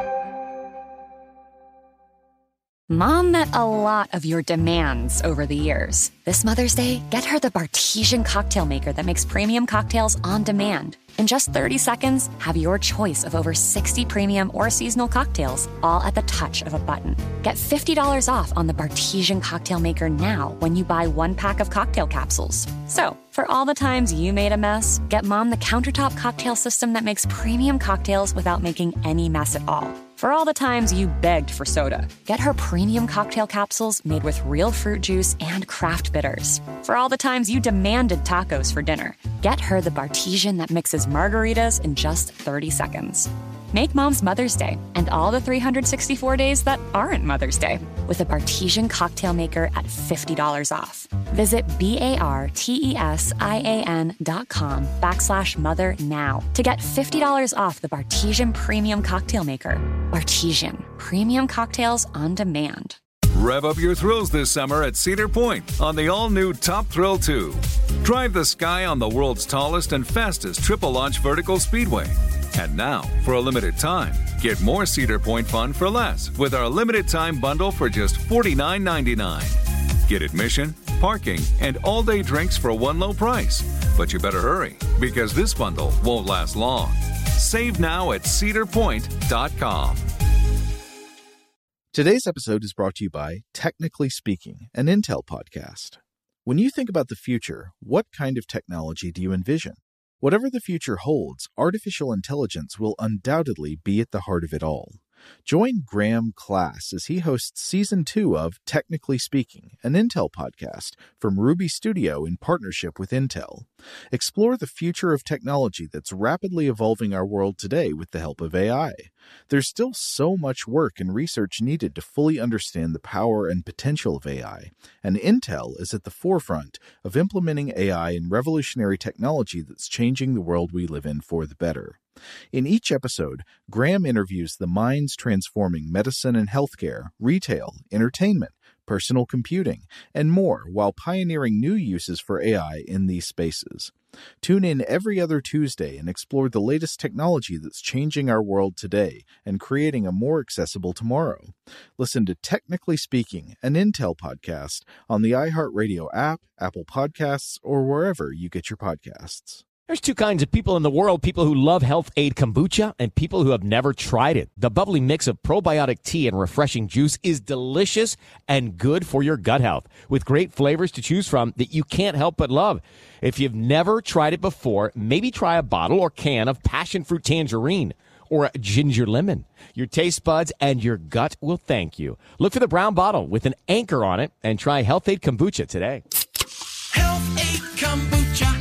Mom met a lot of your demands over the years. This Mother's Day, get her the Bartesian cocktail maker that makes premium cocktails on demand. In just thirty seconds, have your choice of over sixty premium or seasonal cocktails, all at the touch of a button. Get fifty dollars off on the Bartesian cocktail maker now when you buy one pack of cocktail capsules. So, for all the times you made a mess, get Mom the countertop cocktail system that makes premium cocktails without making any mess at all. For all the times you begged for soda, get her premium cocktail capsules made with real fruit juice and craft bitters. For all the times you demanded tacos for dinner, get her the Bartesian that mixes margaritas in just thirty seconds. Make Mom's Mother's Day and all the three hundred sixty-four days that aren't Mother's Day with a Bartesian cocktail maker at fifty dollars off. Visit B-A-R-T-E-S-I-A-N dot com backslash mother now to get fifty dollars off the Bartesian Premium Cocktail Maker. Bartesian, premium cocktails on demand. Rev up your thrills this summer at Cedar Point on the all-new Top Thrill two. Drive the sky on the world's tallest and fastest triple-launch vertical speedway. And now, for a limited time, get more Cedar Point fun for less with our limited-time bundle for just forty-nine ninety-nine. Get admission, parking, and all-day drinks for one low price. But you better hurry, because this bundle won't last long. Save now at cedar point dot com. Today's episode is brought to you by Technically Speaking, an Intel podcast. When you think about the future, what kind of technology do you envision? Whatever the future holds, artificial intelligence will undoubtedly be at the heart of it all. Join Graham Class as he hosts Season two of Technically Speaking, an Intel podcast from Ruby Studio in partnership with Intel. Explore the future of technology that's rapidly evolving our world today with the help of A I. There's still so much work and research needed to fully understand the power and potential of A I, and Intel is at the forefront of implementing A I in revolutionary technology that's changing the world we live in for the better. In each episode, Graham interviews the minds transforming medicine and healthcare, retail, entertainment, personal computing, and more while pioneering new uses for A I in these spaces. Tune in every other Tuesday and explore the latest technology that's changing our world today and creating a more accessible tomorrow. Listen to Technically Speaking, an Intel podcast on the iHeartRadio app, Apple Podcasts, or wherever you get your podcasts. There's two kinds of people in the world, people who love Health Aid Kombucha and people who have never tried it. The bubbly mix of probiotic tea and refreshing juice is delicious and good for your gut health, with great flavors to choose from that you can't help but love. If you've never tried it before, maybe try a bottle or can of passion fruit tangerine or a ginger lemon. Your taste buds and your gut will thank you. Look for the brown bottle with an anchor on it and try Health Aid Kombucha today. Health Aid Kombucha.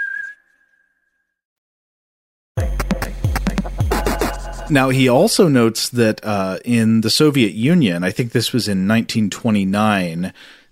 Now, he also notes that uh, in the Soviet Union, I think this was in nineteen twenty-nine,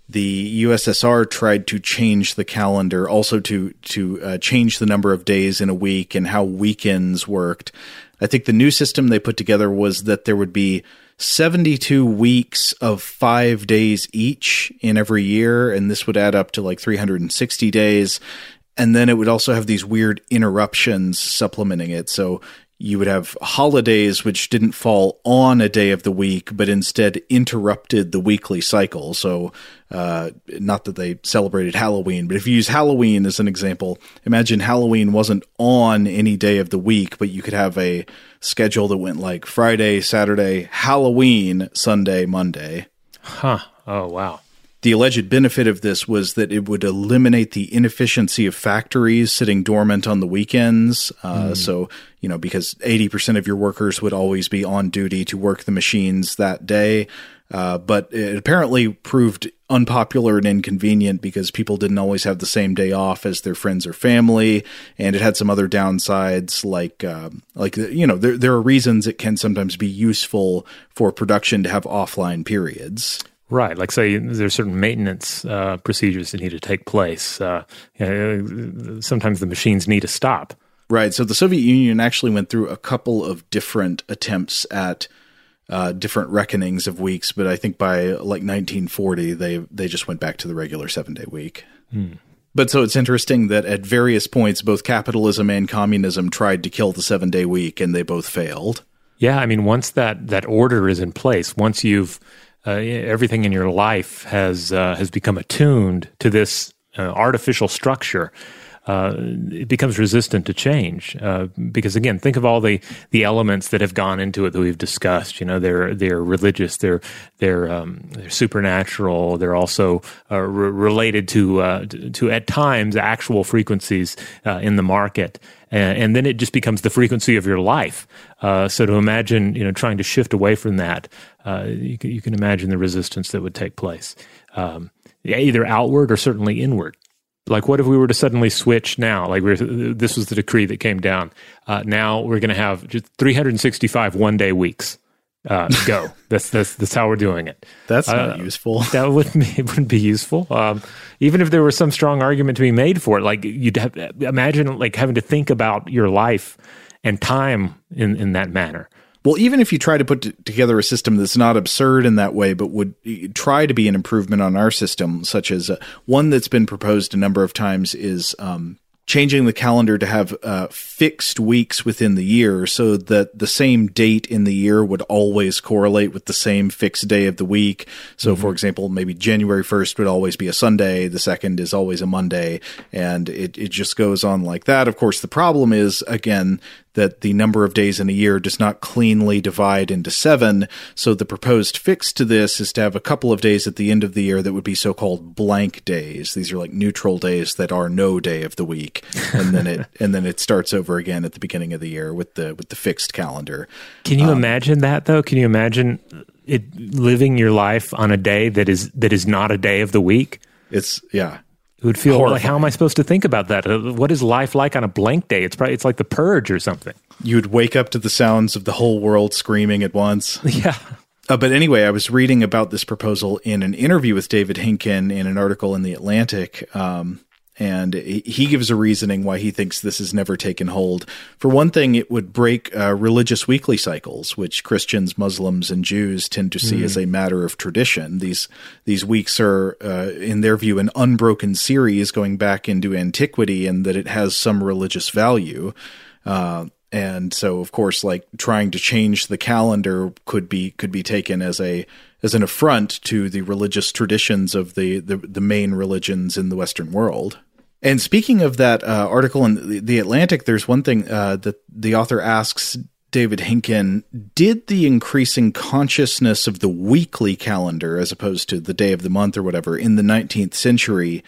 the U S S R tried to change the calendar, also to to uh, change the number of days in a week and how weekends worked. I think the new system they put together was that there would be seventy-two weeks of five days each in every year, and this would add up to like three hundred sixty days. And then it would also have these weird interruptions supplementing it. So you would have holidays which didn't fall on a day of the week, but instead interrupted the weekly cycle. So uh, not that they celebrated Halloween, but if you use Halloween as an example, imagine Halloween wasn't on any day of the week, but you could have a schedule that went like Friday, Saturday, Halloween, Sunday, Monday. Huh. Oh, wow. The alleged benefit of this was that it would eliminate the inefficiency of factories sitting dormant on the weekends. Uh, mm. So, you know, because eighty percent of your workers would always be on duty to work the machines that day. Uh, but it apparently proved unpopular and inconvenient because people didn't always have the same day off as their friends or family. And it had some other downsides like, uh, like you know, there, there are reasons it can sometimes be useful for production to have offline periods. Right. Like, say, there's certain maintenance uh, procedures that need to take place. Uh, you know, sometimes the machines need to stop. Right. So the Soviet Union actually went through a couple of different attempts at uh, different reckonings of weeks, but I think by like nineteen forty, they they just went back to the regular seven-day week. Hmm. But so it's interesting that at various points, both capitalism and communism tried to kill the seven-day week, and they both failed. Yeah. I mean, once that, that order is in place, once you've Uh, everything in your life has uh, has become attuned to this uh, artificial structure, uh, it becomes resistant to change. Uh, because again, think of all the, the elements that have gone into it that we've discussed. You know, they're they're religious, they're they're um, they're supernatural. They're also uh, re- related to, uh, to to at times actual frequencies uh, in the market. And, and then it just becomes the frequency of your life. Uh, so to imagine, you know, trying to shift away from that, uh, you, can, you can imagine the resistance that would take place, um, either outward or certainly inward. Like, what if we were to suddenly switch now? Like, we're, this was the decree that came down. Uh, now we're going to have just three hundred sixty-five one-day weeks. Uh, go. That's that's that's how we're doing it. That's not uh, useful. That wouldn't be, it wouldn't be useful. Um, even if there was some strong argument to be made for it, like you'd have, imagine like having to think about your life and time in, in that manner. Well, even if you try to put t- together a system that's not absurd in that way, but would try to be an improvement on our system, such as uh, one that's been proposed a number of times is um, changing the calendar to have uh, fixed weeks within the year so that the same date in the year would always correlate with the same fixed day of the week. So, mm-hmm. for example, maybe January first would always be a Sunday, the second is always a Monday, and it, it just goes on like that. Of course, the problem is, again, that the number of days in a year does not cleanly divide into seven. So the proposed fix to this is to have a couple of days at the end of the year that would be so-called blank days. These are like neutral days that are no day of the week. And then it and then it starts over again at the beginning of the year with the with the fixed calendar. Can you um, imagine that though? Can you imagine it living your life on a day that is that is not a day of the week? It's yeah. It would feel Horrifying. like, how am I supposed to think about that? What is life like on a blank day? It's probably it's like the Purge or something. You would wake up to the sounds of the whole world screaming at once. Yeah. Uh, but anyway, I was reading about this proposal in an interview with David Hinken in an article in The Atlantic. Um, and he gives a reasoning why he thinks this has never taken hold. For one thing, it would break uh, religious weekly cycles, which Christians, Muslims, and Jews tend to see mm. as a matter of tradition. These these weeks are, uh, in their view, an unbroken series going back into antiquity, and that it has some religious value. Uh, and so, of course, like trying to change the calendar could be could be taken as a as an affront to the religious traditions of the the, the main religions in the Western world. And speaking of that uh, article in The Atlantic, there's one thing uh, that the author asks David Hinken, did the increasing consciousness of the weekly calendar, as opposed to the day of the month or whatever, in the nineteenth century,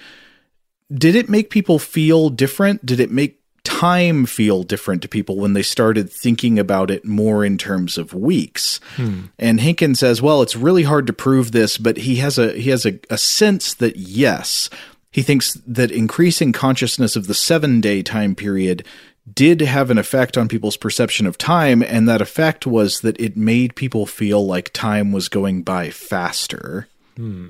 did it make people feel different? Did it make time feel different to people when they started thinking about it more in terms of weeks? Hmm. And Hinken says, well, it's really hard to prove this, but he has a he has a, a sense that yes. He thinks that increasing consciousness of the seven-day time period did have an effect on people's perception of time, and that effect was that it made people feel like time was going by faster. Hmm.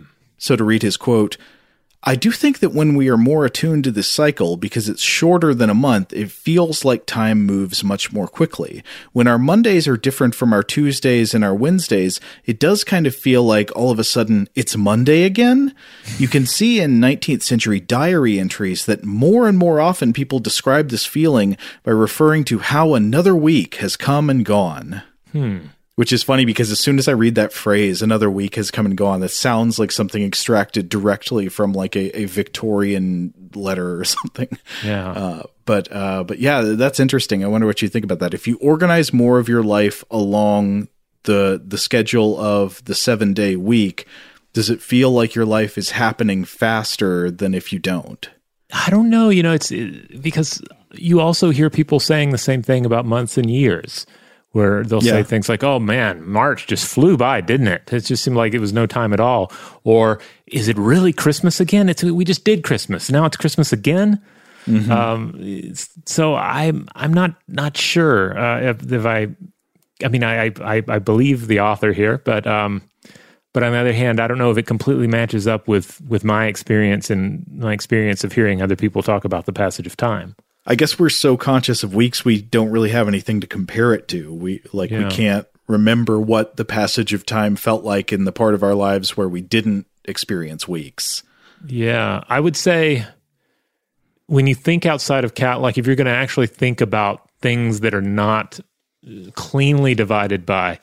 So to read his quote, I do think that when we are more attuned to this cycle, because it's shorter than a month, it feels like time moves much more quickly. When our Mondays are different from our Tuesdays and our Wednesdays, it does kind of feel like all of a sudden it's Monday again. You can see in nineteenth century diary entries that more and more often people describe this feeling by referring to how another week has come and gone. Hmm. Which is funny because as soon as I read that phrase, another week has come and gone, that sounds like something extracted directly from like a, a Victorian letter or something. Yeah. Uh, but, uh, but yeah, that's interesting. I wonder what you think about that. If you organize more of your life along the, the schedule of the seven day week, does it feel like your life is happening faster than if you don't? I don't know. You know, it's it, because you also hear people saying the same thing about months and years, where they'll Yeah. say things like, oh man, March just flew by, didn't it? It just seemed like it was no time at all. Or is it really Christmas again? It's we just did Christmas. Now it's Christmas again. Mm-hmm. Um, it's- so I'm I'm not not sure uh, if, if I. I mean, I, I I believe the author here, but um, but on the other hand, I don't know if it completely matches up with with my experience and my experience of hearing other people talk about the passage of time. I guess we're so conscious of weeks, we don't really have anything to compare it to. We like Yeah. we can't remember what the passage of time felt like in the part of our lives where we didn't experience weeks. Yeah, I would say when you think outside of cat, like if you're going to actually think about things that are not cleanly divided by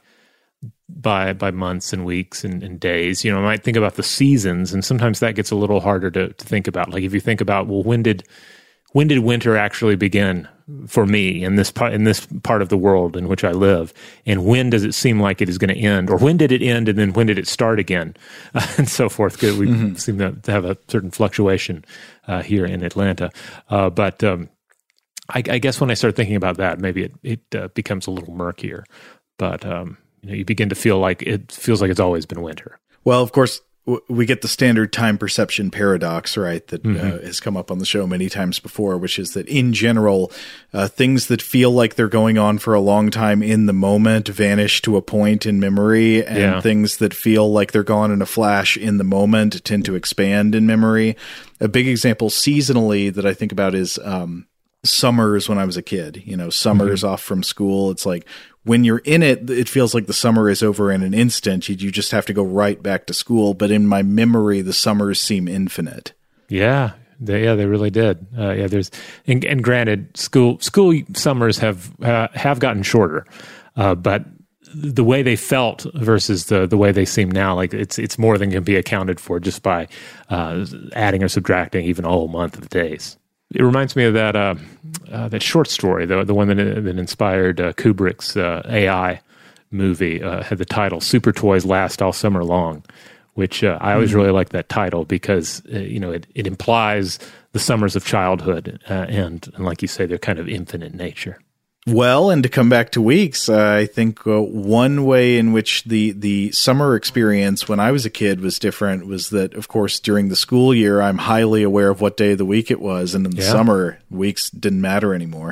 by by months and weeks and, and days, you know, I might think about the seasons, and sometimes that gets a little harder to, to think about. Like if you think about, well, when did when did winter actually begin for me in this part in this part of the world in which I live, and when does it seem like it is going to end, or when did it end, and then when did it start again, uh, and so forth. We mm-hmm. seem to, to have a certain fluctuation uh, here in Atlanta, uh, but um, I, I guess when I start thinking about that, maybe it it uh, becomes a little murkier. But um, you know, you begin to feel like it feels like it's always been winter. Well, of course, we get the standard time perception paradox, right, that Mm-hmm. uh, has come up on the show many times before, which is that in general, uh, things that feel like they're going on for a long time in the moment vanish to a point in memory, and Yeah. things that feel like they're gone in a flash in the moment tend to expand in memory. A big example seasonally that I think about is um, summers when I was a kid. You know, summers Mm-hmm. off from school. It's like when you're in it, it feels like the summer is over in an instant. You, you just have to go right back to school. But in my memory, the summers seem infinite. Yeah, they, yeah, they really did. Uh, yeah, there's and, and granted, school school summers have uh, have gotten shorter, uh, but the way they felt versus the the way they seem now, like it's it's more than can be accounted for just by uh, adding or subtracting even a whole month of days. It reminds me of that uh, uh, that short story, the the one that, that inspired uh, Kubrick's uh, A I movie. Uh, had the title "Super Toys Last All Summer Long," which uh, I always mm-hmm. really like that title because uh, you know it, it implies the summers of childhood, uh, and, and like you say, they're kind of infinite nature. Well, and to come back to weeks, uh, I think uh, one way in which the, the summer experience when I was a kid was different was that, of course, during the school year, I'm highly aware of what day of the week it was. And in the yeah. summer, weeks didn't matter anymore.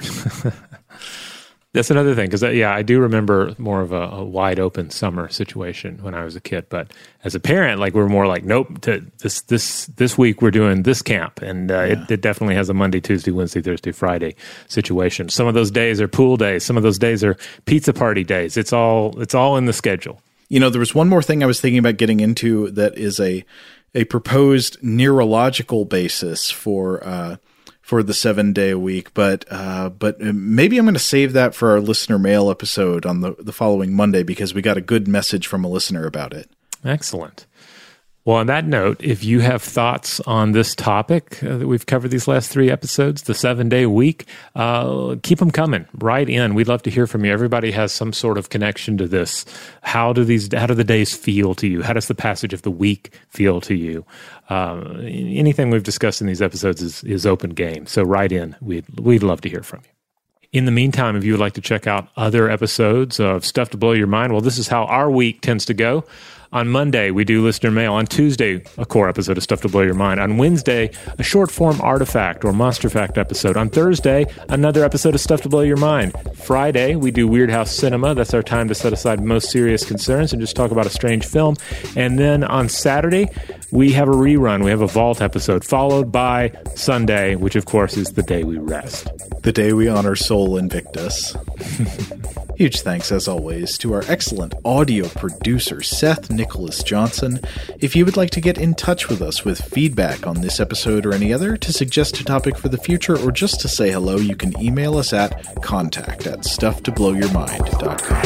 That's another thing, because, yeah, I do remember more of a, a wide open summer situation when I was a kid. But as a parent, like we're more like, nope, to this this this week we're doing this camp. And uh, yeah. it, it definitely has a Monday, Tuesday, Wednesday, Thursday, Friday situation. Some of those days are pool days. Some of those days are pizza party days. It's all it's all in the schedule. You know, there was one more thing I was thinking about getting into that is a a proposed neurological basis for uh for the seven day a week, but uh, but maybe I'm going to save that for our listener mail episode on the, the following Monday because we got a good message from a listener about it. Excellent. Well, on that note, if you have thoughts on this topic uh, that we've covered these last three episodes, the seven day week, uh, keep them coming. Write in. We'd love to hear from you. Everybody has some sort of connection to this. How do these? How do the days feel to you? How does the passage of the week feel to you? Uh, anything we've discussed in these episodes is, is open game. So write in. We'd we'd love to hear from you. In the meantime, if you would like to check out other episodes of Stuff to Blow Your Mind, well, this is how our week tends to go. On Monday, we do listener mail. On Tuesday, a core episode of Stuff to Blow Your Mind. On Wednesday, a short-form artifact or monster fact episode. On Thursday, another episode of Stuff to Blow Your Mind. Friday, we do Weird House Cinema. That's our time to set aside most serious concerns and just talk about a strange film. And then on Saturday, we have a rerun. We have a Vault episode, followed by Sunday, which of course is the day we rest. The day we honor Sol Invictus. Huge thanks, as always, to our excellent audio producer, Seth Nicholas Johnson. If you would like to get in touch with us with feedback on this episode or any other, to suggest a topic for the future, or just to say hello, you can email us at contact at stuff to blow your mind dot com.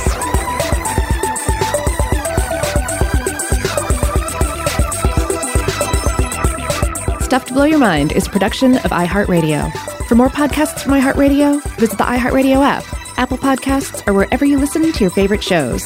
Stuff to Blow Your Mind is a production of iHeartRadio. For more podcasts from iHeartRadio, visit the iHeartRadio app, Apple Podcasts, or wherever you listen to your favorite shows.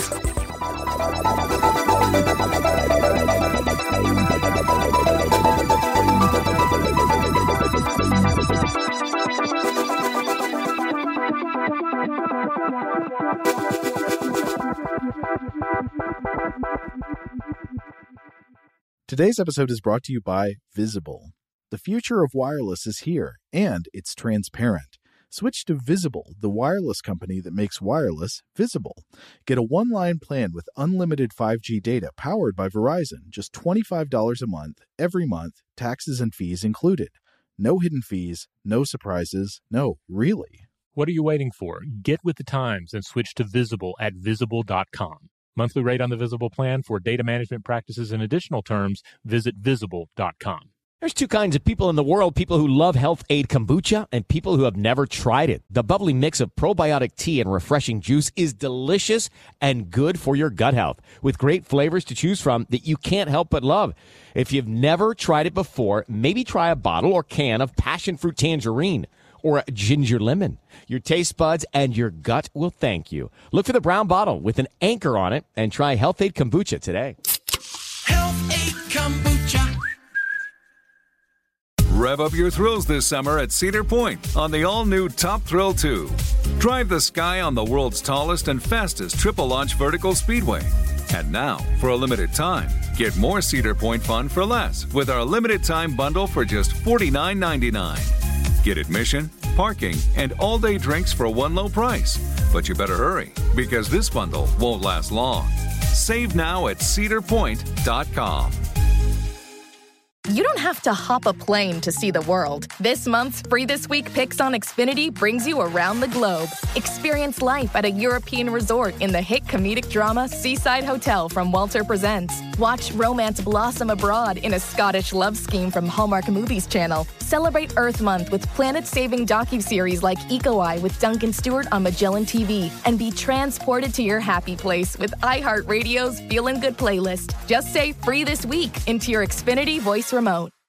Today's episode is brought to you by Visible. The future of wireless is here, and it's transparent. Switch to Visible, the wireless company that makes wireless visible. Get a one-line plan with unlimited five G data powered by Verizon, just twenty-five dollars a month, every month, taxes and fees included. No hidden fees, no surprises, no, really. What are you waiting for? Get with the times and switch to Visible at visible dot com. Monthly rate on the Visible plan. For data management practices and additional terms, visit visible dot com. There's two kinds of people in the world, people who love Health Aid Kombucha and people who have never tried it. The bubbly mix of probiotic tea and refreshing juice is delicious and good for your gut health, with great flavors to choose from that you can't help but love. If you've never tried it before, maybe try a bottle or can of passion fruit tangerine or a ginger lemon. Your taste buds and your gut will thank you. Look for the brown bottle with an anchor on it and try Health Aid Kombucha today. Health Aid Kombucha. Rev up your thrills this summer at Cedar Point on the all-new Top Thrill two. Drive the sky on the world's tallest and fastest triple-launch vertical speedway. And now, for a limited time, get more Cedar Point fun for less with our limited-time bundle for just forty-nine ninety-nine. Get admission, parking, and all-day drinks for one low price. But you better hurry, because this bundle won't last long. Save now at cedar point dot com. You don't have to hop a plane to see the world. This month's Free This Week Picks on Xfinity brings you around the globe. Experience life at a European resort in the hit comedic drama Seaside Hotel from Walter Presents. Watch romance blossom abroad in a Scottish love scheme from Hallmark Movies Channel. Celebrate Earth Month with planet-saving docuseries like Eco Eye with Duncan Stewart on Magellan T V. And be transported to your happy place with iHeartRadio's Feelin' Good playlist. Just say Free This Week into your Xfinity voice remote.